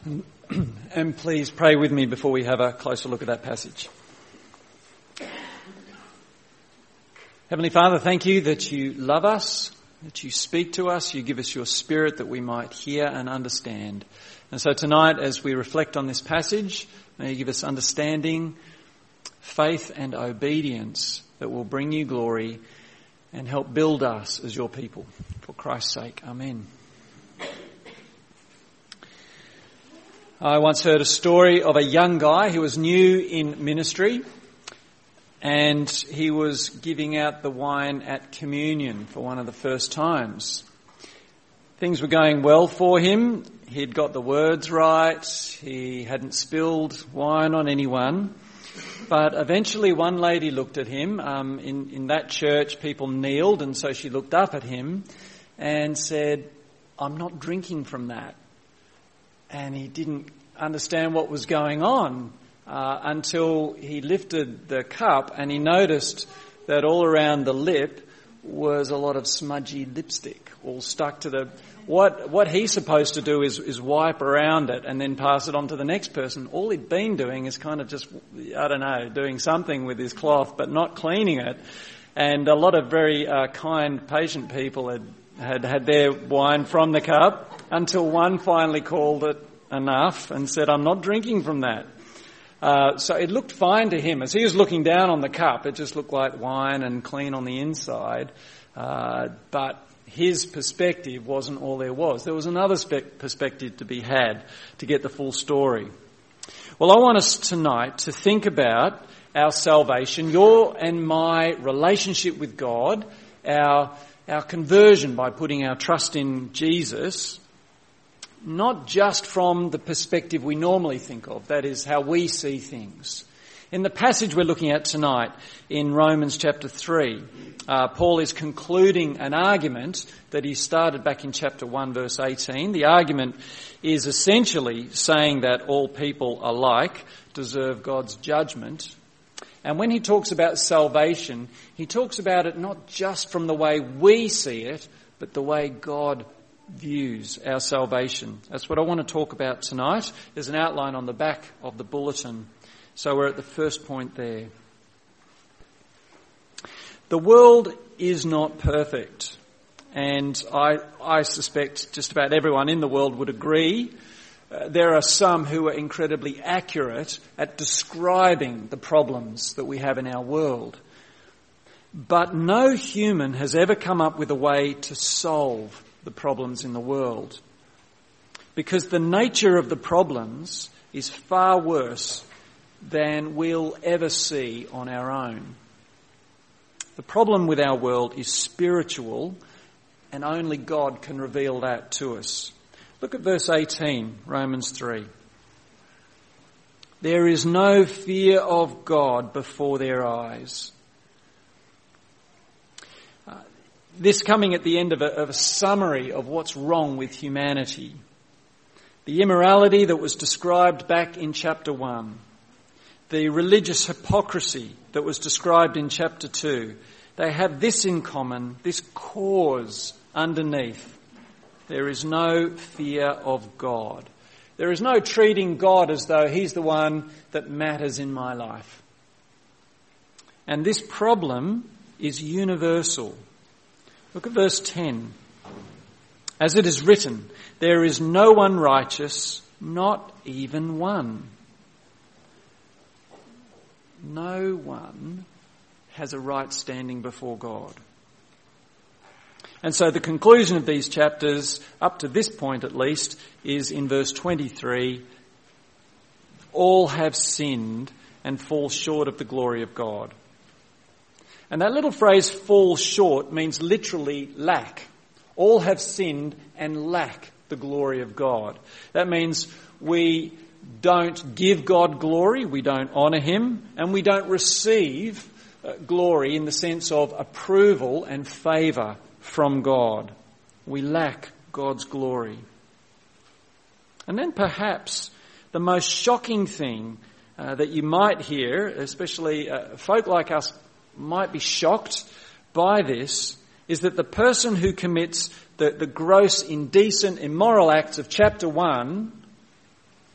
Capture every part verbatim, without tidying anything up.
And please pray with me before we have a closer look at that passage. Heavenly Father, thank you that you love us, that you speak to us, you give us your Spirit that we might hear and understand. And so tonight, as we reflect on this passage, may you give us understanding, faith and obedience that will bring you glory and help build us as your people. For Christ's sake, amen. I once heard a story of a young guy who was new in ministry, and he was giving out the wine at communion for one of the first times. Things were going well for him. He'd got the words right. He hadn't spilled wine on anyone. But eventually one lady looked at him. Um, in, in that church, people kneeled, and so she looked up at him and said, "I'm not drinking from that." And he didn't understand what was going on uh, until he lifted the cup and he noticed that all around the lip was a lot of smudgy lipstick all stuck to the... What what he's supposed to do is, is wipe around it and then pass it on to the next person. All he'd been doing is kind of just, I don't know, doing something with his cloth but not cleaning it. And a lot of very uh, kind, patient people had, had had their wine from the cup until one finally called it enough and said, "I'm not drinking from that." Uh, so it looked fine to him. As he was looking down on the cup, it just looked like wine and clean on the inside. Uh, but his perspective wasn't all there was. There was another spe- perspective to be had to get the full story. Well, I want us tonight to think about our salvation, your and my relationship with God, our, our conversion by putting our trust in Jesus, not just from the perspective we normally think of, that is how we see things. In the passage we're looking at tonight, in Romans chapter three, uh, Paul is concluding an argument that he started back in chapter one, verse eighteen. The argument is essentially saying that all people alike deserve God's judgment. And when he talks about salvation, he talks about it not just from the way we see it, but the way God views our salvation. That's what I want to talk about tonight. There's an outline on the back of the bulletin. So we're at the first point there. The world is not perfect. And I, I suspect just about everyone in the world would agree. Uh, there are some who are incredibly accurate at describing the problems that we have in our world. But no human has ever come up with a way to solve the problems in the world, because the nature of the problems is far worse than we'll ever see on our own. The problem with our world is spiritual, and only God can reveal that to us. Look at verse eighteen, Romans three. There is no fear of God before their eyes. This coming at the end of a, of a summary of what's wrong with humanity. The immorality that was described back in chapter one. The religious hypocrisy that was described in chapter two. They have this in common, this cause underneath. There is no fear of God. There is no treating God as though he's the one that matters in my life. And this problem is universal. Look at verse ten. As it is written, there is no one righteous, not even one. No one has a right standing before God. And so the conclusion of these chapters, up to this point at least, is in verse twenty-three. All have sinned and fall short of the glory of God. And that little phrase, fall short, means literally lack. All have sinned and lack the glory of God. That means we don't give God glory, we don't honour him, and we don't receive uh, glory in the sense of approval and favour from God. We lack God's glory. And then perhaps the most shocking thing uh, that you might hear, especially uh, folk like us might be shocked by this, is that the person who commits the, the gross, indecent, immoral acts of chapter one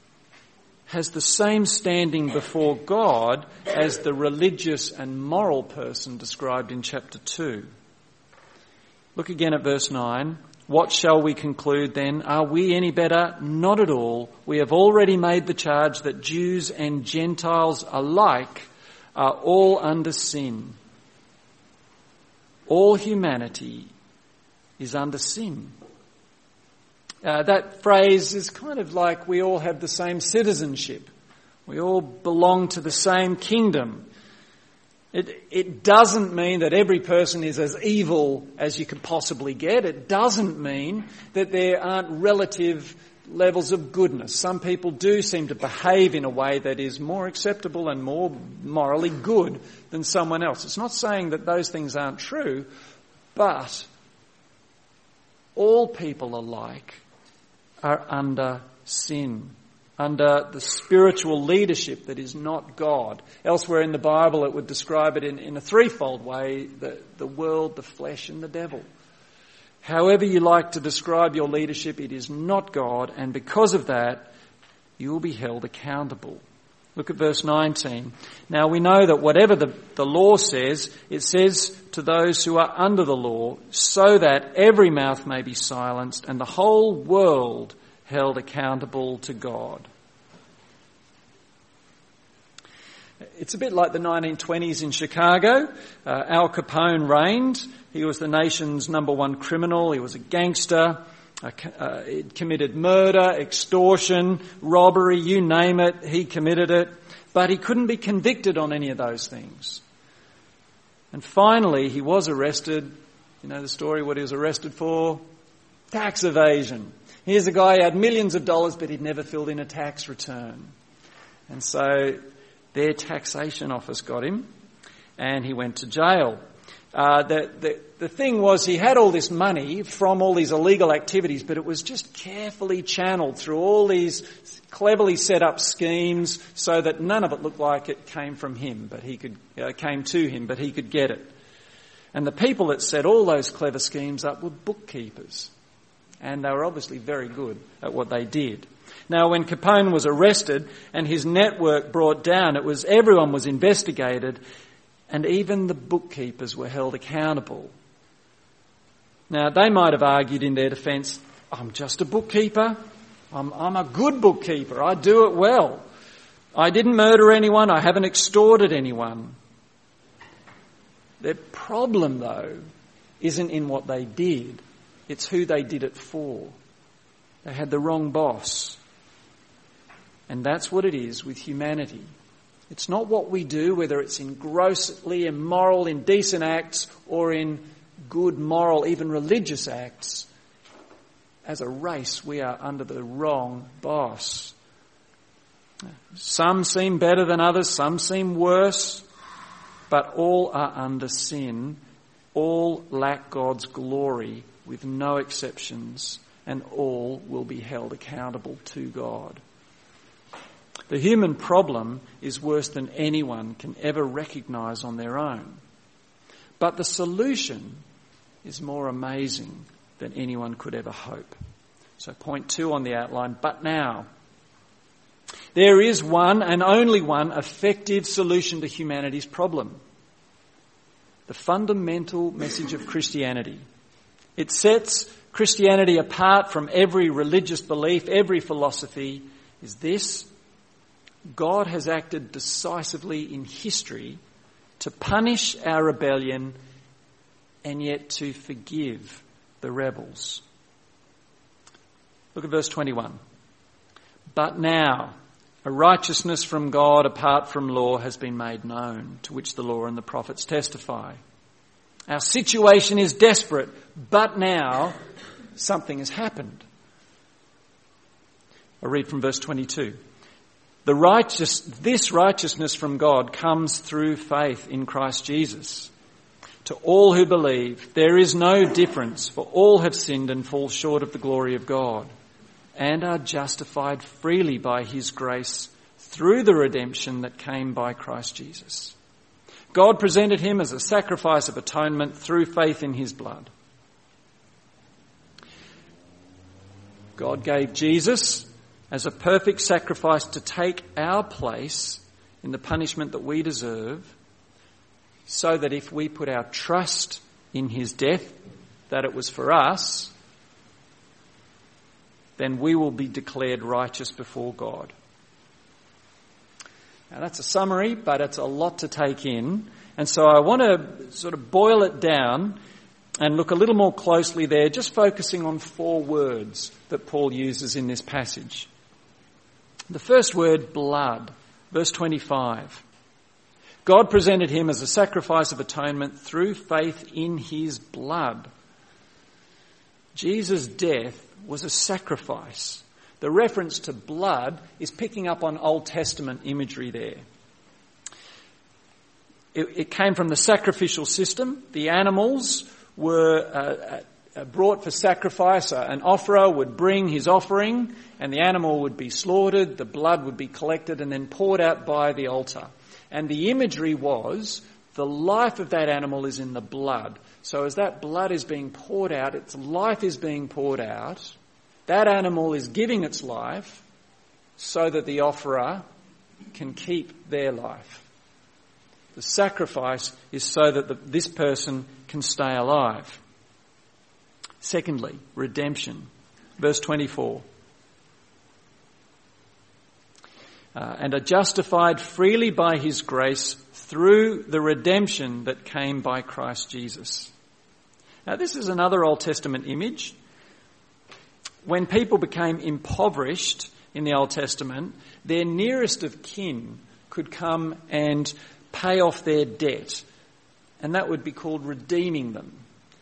has the same standing before God as the religious and moral person described in chapter two. Look again at verse nine. What shall we conclude then? Are we any better? Not at all. We have already made the charge that Jews and Gentiles alike are all under sin. All humanity is under sin. Uh, that phrase is kind of like we all have the same citizenship. We all belong to the same kingdom. It, it doesn't mean that every person is as evil as you could possibly get. It doesn't mean that there aren't relative levels of goodness. Some people do seem to behave in a way that is more acceptable and more morally good than someone else. It's not saying that those things aren't true, but all people alike are under sin, under the spiritual leadership that is not God. Elsewhere in the Bible it would describe it in, in a threefold way, the, the world, the flesh and the devil. However you like to describe your leadership, it is not God, and because of that, you will be held accountable. Look at verse nineteen. Now we know that whatever the, the law says, it says to those who are under the law, so that every mouth may be silenced and the whole world held accountable to God. It's a bit like the nineteen twenties in Chicago. Uh, Al Capone reigned. He was the nation's number one criminal. He was a gangster. Uh, uh, he committed murder, extortion, robbery, you name it, he committed it. But he couldn't be convicted on any of those things. And finally, he was arrested. You know the story, what he was arrested for? Tax evasion. Here's a guy who had millions of dollars, but he'd never filled in a tax return. And so their taxation office got him, and he went to jail. Uh, the, the, the thing was, he had all this money from all these illegal activities, but it was just carefully channeled through all these cleverly set up schemes so that none of it looked like it came from him, but he could, uh, came to him, but he could get it. And the people that set all those clever schemes up were bookkeepers. And they were obviously very good at what they did. Now, when Capone was arrested and his network brought down, it was everyone was investigated, and even the bookkeepers were held accountable. Now, they might have argued in their defence, I'm just a bookkeeper. I'm, I'm a good bookkeeper. I do it well. I didn't murder anyone. I haven't extorted anyone. Their problem, though, isn't in what they did. It's who they did it for. They had the wrong boss. And that's what it is with humanity. It's not what we do, whether it's in grossly immoral, indecent acts or in good, moral, even religious acts. As a race, we are under the wrong boss. Some seem better than others, some seem worse, but all are under sin. All lack God's glory with no exceptions, and all will be held accountable to God. The human problem is worse than anyone can ever recognise on their own. But the solution is more amazing than anyone could ever hope. So point two on the outline, but now. There is one and only one effective solution to humanity's problem. The fundamental message of Christianity. It sets Christianity apart from every religious belief, every philosophy, is this: God has acted decisively in history to punish our rebellion and yet to forgive the rebels. Look at verse twenty-one. But now a righteousness from God apart from law has been made known, to which the law and the prophets testify. Our situation is desperate, but now something has happened. I read from verse twenty-two. The righteous, this righteousness from God comes through faith in Christ Jesus. To all who believe, there is no difference, for all have sinned and fall short of the glory of God, and are justified freely by his grace through the redemption that came by Christ Jesus. God presented him as a sacrifice of atonement through faith in his blood. God gave Jesus as a perfect sacrifice to take our place in the punishment that we deserve, so that if we put our trust in his death, that it was for us, then we will be declared righteous before God. Now that's a summary, but it's a lot to take in. And so I want to sort of boil it down and look a little more closely there, just focusing on four words that Paul uses in this passage. The first word, blood, verse twenty-five. God presented him as a sacrifice of atonement through faith in his blood. Jesus' death was a sacrifice. The reference to blood is picking up on Old Testament imagery there. It, it came from the sacrificial system. The animals were uh, uh, brought for sacrifice. Uh, an offerer would bring his offering and the animal would be slaughtered, the blood would be collected and then poured out by the altar. And the imagery was the life of that animal is in the blood. So as that blood is being poured out, its life is being poured out, that animal is giving its life so that the offerer can keep their life. The sacrifice is so that the, this person can stay alive. Secondly, redemption. Verse twenty-four. Uh, and are justified freely by his grace through the redemption that came by Christ Jesus. Now this is another Old Testament image. When people became impoverished in the Old Testament, their nearest of kin could come and pay off their debt, and that would be called redeeming them.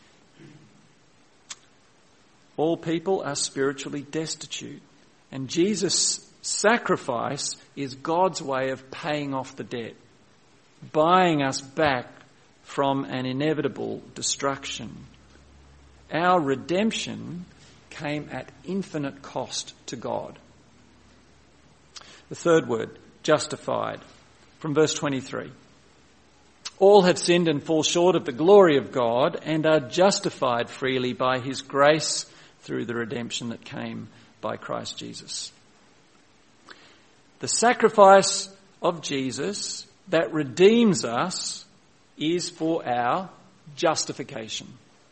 All people are spiritually destitute, and Jesus' sacrifice is God's way of paying off the debt, buying us back from an inevitable destruction. Our redemption came at infinite cost to God. The third word, justified, from verse twenty-three. All have sinned and fall short of the glory of God and are justified freely by his grace through the redemption that came by Christ Jesus. The sacrifice of Jesus that redeems us is for our justification.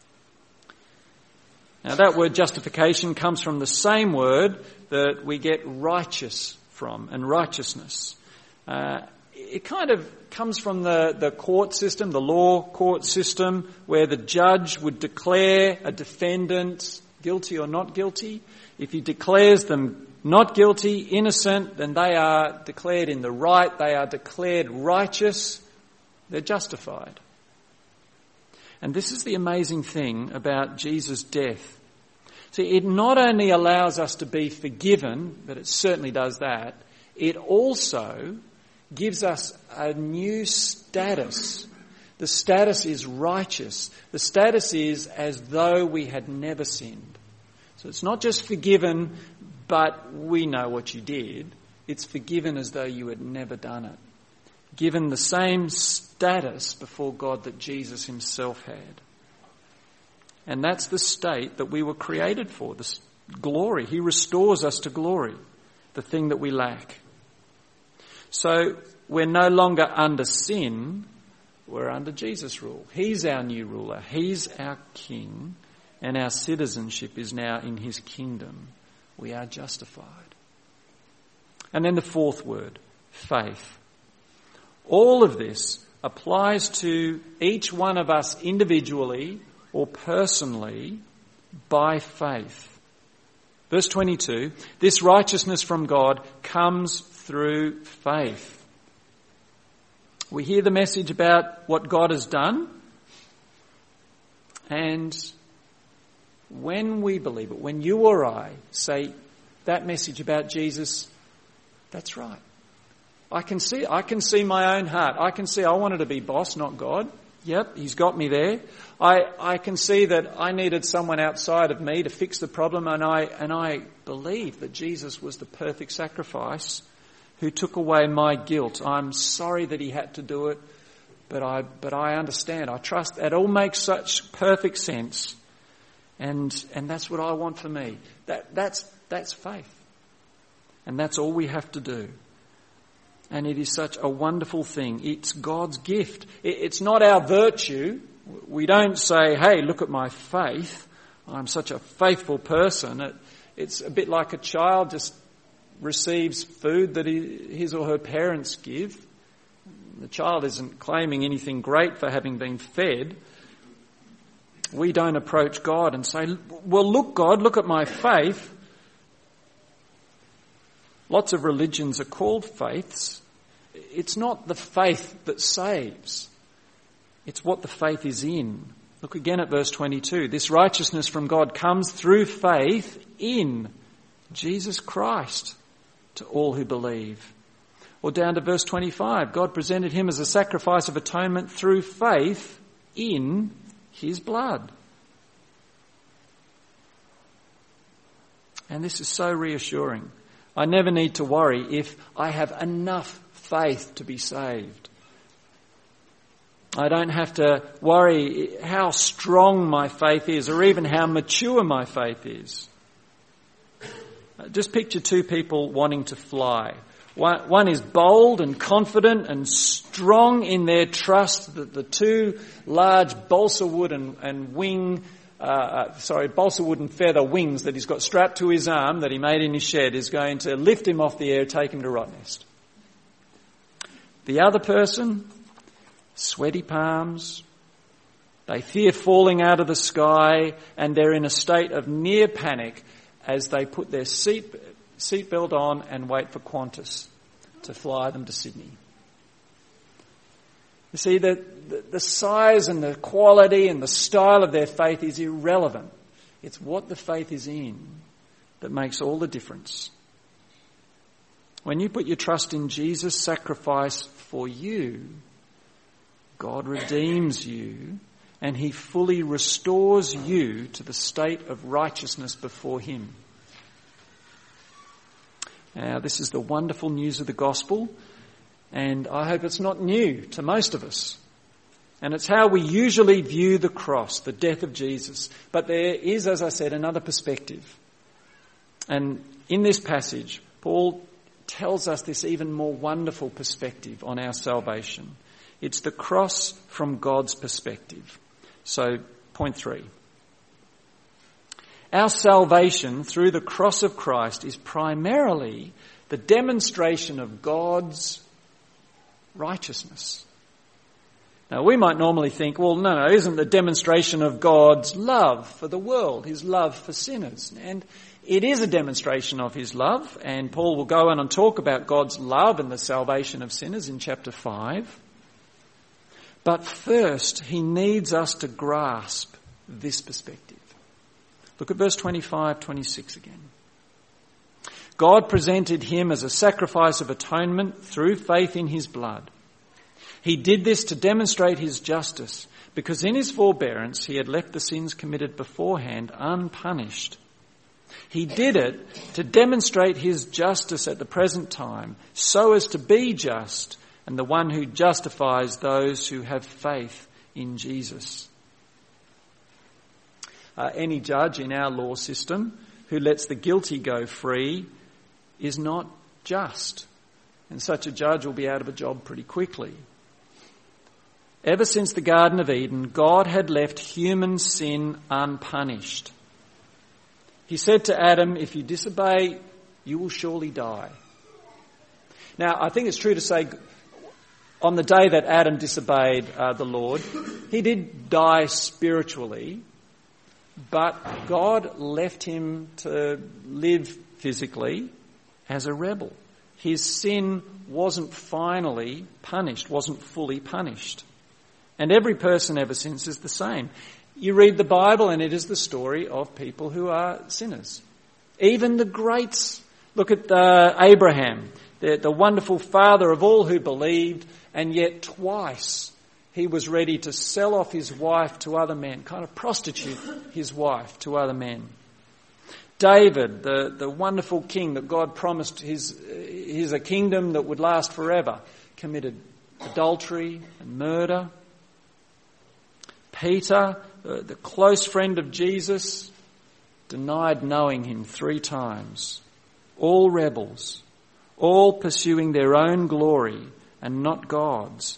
Now that word justification comes from the same word that we get righteous from, and righteousness. Uh, it kind of comes from the, the court system, the law court system, where the judge would declare a defendant guilty or not guilty. If he declares them not guilty, innocent, then they are declared in the right, they are declared righteous, they're justified. And this is the amazing thing about Jesus' death. See, it not only allows us to be forgiven, but it certainly does that, it also gives us a new status. The status is righteous. The status is as though we had never sinned. So it's not just forgiven, but we know what you did. It's forgiven as though you had never done it. Given the same status before God that Jesus himself had. And that's the state that we were created for, the glory. He restores us to glory, the thing that we lack. So we're no longer under sin, we're under Jesus' rule. He's our new ruler, he's our king, and our citizenship is now in his kingdom. We are justified. And then the fourth word, faith. All of this applies to each one of us individually or personally by faith. Verse twenty-two, this righteousness from God comes through faith. We hear the message about what God has done, and when we believe it, when you or I say that message about Jesus, that's right. I can see, I can see my own heart. I can see I wanted to be boss, not God. Yep, he's got me there. I, I can see that I needed someone outside of me to fix the problem, and I, and I believe that Jesus was the perfect sacrifice who took away my guilt. I'm sorry that he had to do it, but I, but I understand. I trust. It all makes such perfect sense. And, and that's what I want for me. That, that's, that's faith. And that's all we have to do. And it is such a wonderful thing. It's God's gift. It's not our virtue. We don't say, hey, look at my faith. I'm such a faithful person. It, it's a bit like a child just receives food that he, his or her parents give. The child isn't claiming anything great for having been fed. We don't approach God and say, well, look, God, look at my faith. Lots of religions are called faiths. It's not the faith that saves. It's what the faith is in. Look again at verse twenty-two. This righteousness from God comes through faith in Jesus Christ to all who believe. Or down to verse twenty-five. God presented him as a sacrifice of atonement through faith in his blood. And this is so reassuring. I never need to worry if I have enough faith to be saved. I don't have to worry how strong my faith is or even how mature my faith is. Just picture two people wanting to fly. One, one is bold and confident and strong in their trust that the two large balsa wood and, and wing Uh, sorry, balsa wood and feather wings that he's got strapped to his arm that he made in his shed is going to lift him off the air, take him to Rottnest. The other person, sweaty palms, they fear falling out of the sky, and they're in a state of near panic as they put their seat seatbelt on and wait for Qantas to fly them to Sydney. You see, the, the, the size and the quality and the style of their faith is irrelevant. It's what the faith is in that makes all the difference. When you put your trust in Jesus' sacrifice for you, God redeems you and he fully restores you to the state of righteousness before him. Now, this is the wonderful news of the gospel. And I hope it's not new to most of us. And it's how we usually view the cross, the death of Jesus. But there is, as I said, another perspective. And in this passage, Paul tells us this even more wonderful perspective on our salvation. It's the cross from God's perspective. So, point three. Our salvation through the cross of Christ is primarily the demonstration of God's righteousness. Now, we might normally think, well, no, no, isn't the demonstration of God's love for the world, his love for sinners? And it is a demonstration of his love, and Paul will go on and talk about God's love and the salvation of sinners in chapter five. But first, he needs us to grasp this perspective. Look at verse twenty-five, twenty-six again. God presented him as a sacrifice of atonement through faith in his blood. He did this to demonstrate his justice, because in his forbearance he had left the sins committed beforehand unpunished. He did it to demonstrate his justice at the present time, so as to be just and the one who justifies those who have faith in Jesus. Uh, any judge in our law system who lets the guilty go free is not just. And such a judge will be out of a job pretty quickly. Ever since the Garden of Eden, God had left human sin unpunished. He said to Adam, if you disobey, you will surely die. Now, I think it's true to say on the day that Adam disobeyed uh, the Lord, he did die spiritually, but God left him to live physically as a rebel. His sin wasn't finally punished, wasn't fully punished. And every person ever since is the same. You read the Bible and it is the story of people who are sinners. Even the greats. Look at uh, Abraham, the, the wonderful father of all who believed, and yet twice he was ready to sell off his wife to other men, kind of prostitute his wife to other men. David, the, the wonderful king that God promised his, his a kingdom that would last forever, committed adultery and murder. Peter, the, the close friend of Jesus, denied knowing him three times. all rebels, all pursuing their own glory and not God's.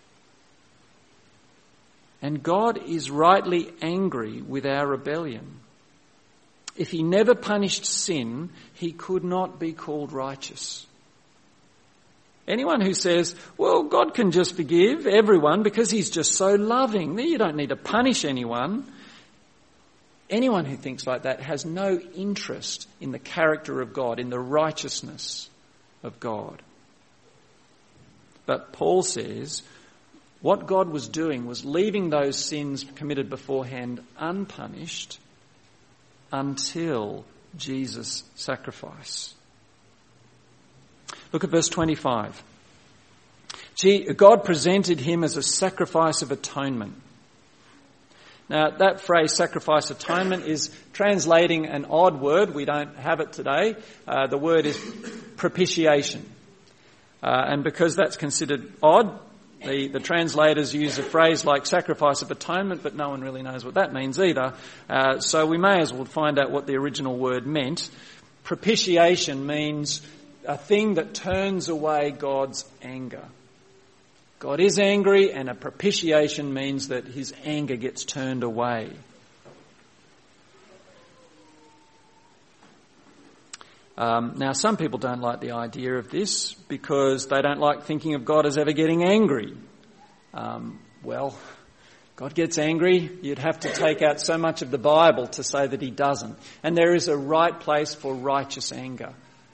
And God is rightly angry with our rebellion. If he never punished sin, he could not be called righteous. Anyone who says, well, God can just forgive everyone because he's just so loving, you don't need to punish anyone. Anyone who thinks like that has no interest in the character of God, in the righteousness of God. But Paul says what God was doing was leaving those sins committed beforehand unpunished until Jesus' sacrifice. Look at verse twenty-five. God presented him as a sacrifice of atonement. Now, that phrase, sacrifice atonement, is translating an odd word. We don't have it today. Uh, the word is propitiation. Uh, and because that's considered odd, the, the translators use a phrase like sacrifice of atonement, but no one really knows what that means either. Uh, so we may as well find out what the original word meant. Propitiation means a thing that turns away God's anger. God is angry, and a propitiation means that his anger gets turned away. Um, now, some people don't like the idea of this because they don't like thinking of God as ever getting angry. Um, well, God gets angry. You'd have to take out so much of the Bible to say that he doesn't. And there is a right place for righteous anger.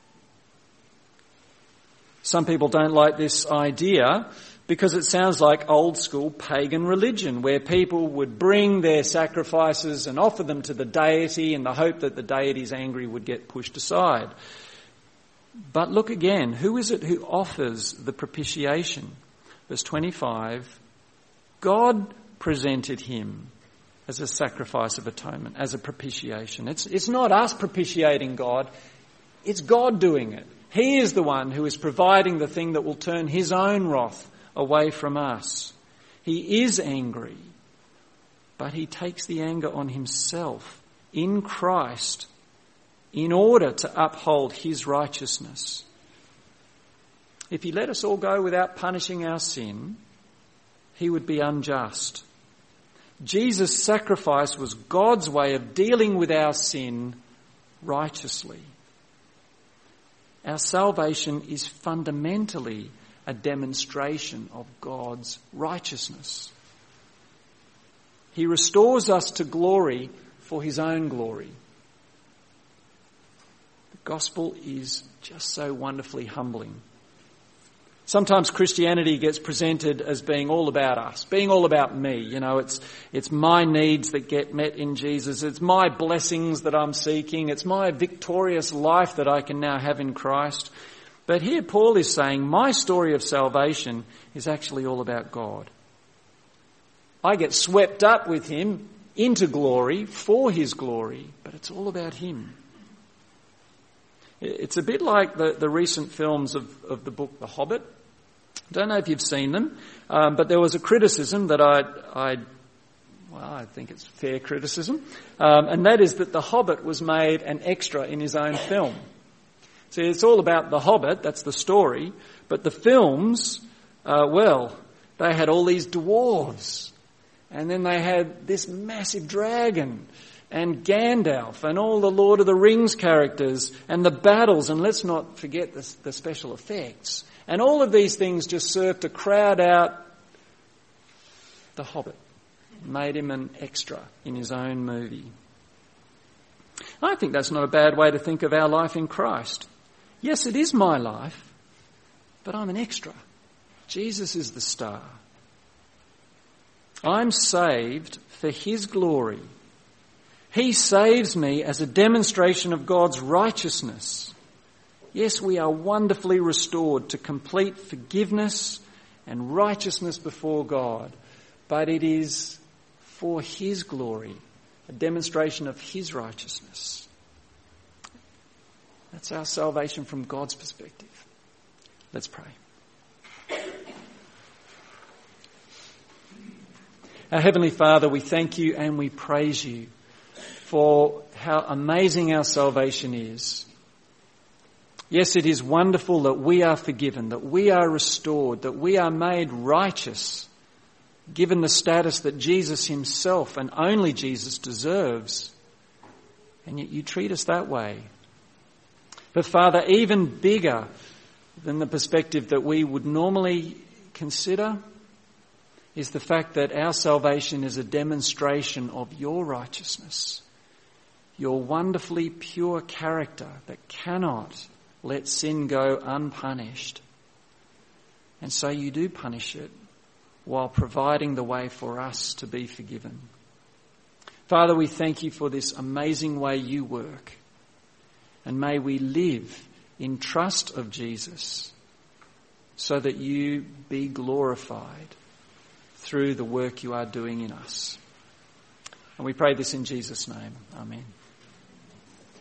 Some people don't like this idea because it sounds like old school pagan religion where people would bring their sacrifices and offer them to the deity in the hope that the deity's anger would get pushed aside. But look again, who is it who offers the propitiation? Verse twenty-five, God presented him as a sacrifice of atonement, as a propitiation. It's, it's not us propitiating God, it's God doing it. He is the one who is providing the thing that will turn his own wrath away from us. He is angry, but he takes the anger on himself in Christ in order to uphold his righteousness. If he let us all go without punishing our sin, he would be unjust. Jesus' sacrifice was God's way of dealing with our sin righteously. Our salvation is fundamentally a demonstration of God's righteousness. He restores us to glory for his own glory. The gospel is just so wonderfully humbling. Sometimes Christianity gets presented as being all about us, being all about me. You know, it's it's my needs that get met in Jesus. It's my blessings that I'm seeking. It's my victorious life that I can now have in Christ. But here Paul is saying my story of salvation is actually all about God. I get swept up with him into glory for his glory, but it's all about him. It's a bit like the, the recent films of, of the book The Hobbit. I don't know if you've seen them, um, but there was a criticism that I, I, well, I think it's fair criticism, um, and that is that The Hobbit was made an extra in his own film. See, it's all about The Hobbit, that's the story, but the films, uh, well, they had all these dwarves, and then they had this massive dragon, and Gandalf, and all the Lord of the Rings characters, and the battles, and let's not forget the, the special effects. And all of these things just served to crowd out The Hobbit, made him an extra in his own movie. I think that's not a bad way to think of our life in Christ. Yes, it is my life, but I'm an extra. Jesus is the star. I'm saved for his glory. He saves me as a demonstration of God's righteousness. Yes, we are wonderfully restored to complete forgiveness and righteousness before God, but it is for his glory, a demonstration of his righteousness. That's our salvation from God's perspective. Let's pray. Our Heavenly Father, we thank you and we praise you for how amazing our salvation is. Yes, it is wonderful that we are forgiven, that we are restored, that we are made righteous, given the status that Jesus himself and only Jesus deserves. And yet you treat us that way. But Father, even bigger than the perspective that we would normally consider is the fact that our salvation is a demonstration of your righteousness, your wonderfully pure character that cannot let sin go unpunished. And so you do punish it while providing the way for us to be forgiven. Father, we thank you for this amazing way you work. And may we live in trust of Jesus so that you be glorified through the work you are doing in us. And we pray this in Jesus' name. Amen.